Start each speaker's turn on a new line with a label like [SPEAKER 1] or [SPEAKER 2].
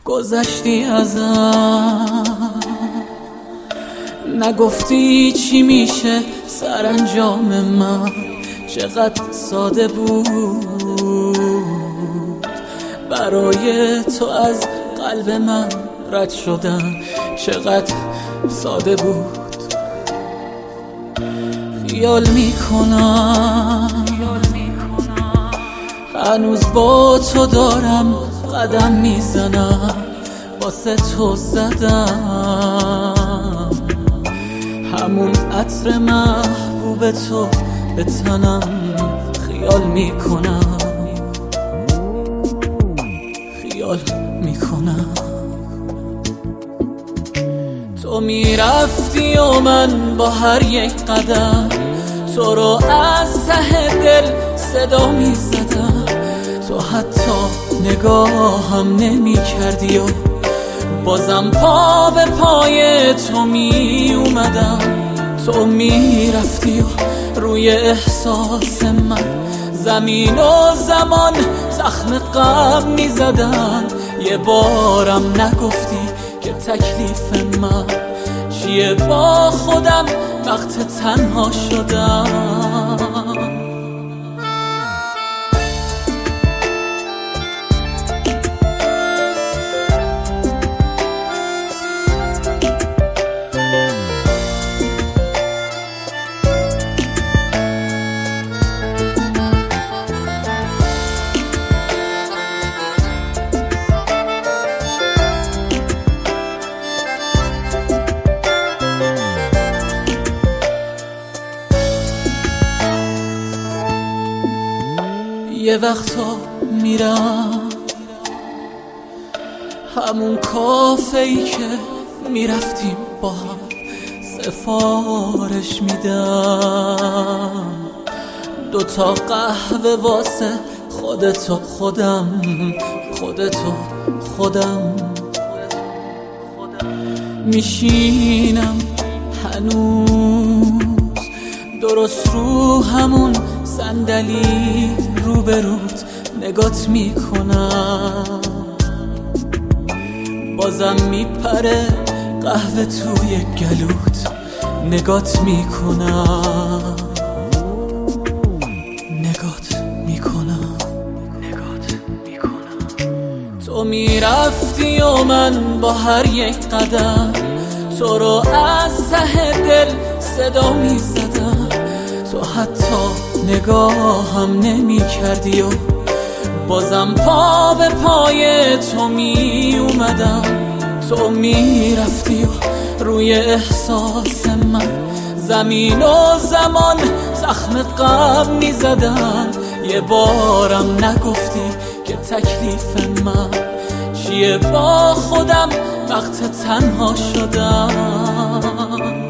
[SPEAKER 1] گذشتی ازم، نگفتی چی میشه سرانجام من. چقدر ساده بود برای تو از قلب من رد شدن، چقدر ساده بود. خیال میکنم هنوز با تو دارم قدم میزنم، واسه تو زدم همون عطر محبوب تو به تنم. خیال میکنم تو میرفتی و من با هر یک قدم تو رو از ته دل صدا میزدم. تو حتی نگاهم نمی کردی و بازم پا به پای تو می اومدم. تو میرفتی و روی احساس من زمین و زمان زخم غم میزدن. یه بارم نگفتی که تکلیف من چیه با خودم وقت تنها شدم. یه وقتا میرم همون کافه ای که میرفتیم با هم، سفارش میدم 2 تا قهوه واسه خودتو خودم میشینم هنوز درست رو همون صندلی روبروت نگات میکنم. بازم میپره قهوه توی گلوت نگات میکنم. تو میرفتی و من با هر یک قدم تو رو از ته دل صدا میزدم. تو حتی نگاهم نمی کردی و بازم پا به پای تو می اومدم. تو می رفتی و روی احساس من زمین و زمان زخم غم می زدن. یه بارم نگفتی که تکلیف من چیه با خودم وقت تنها شدم.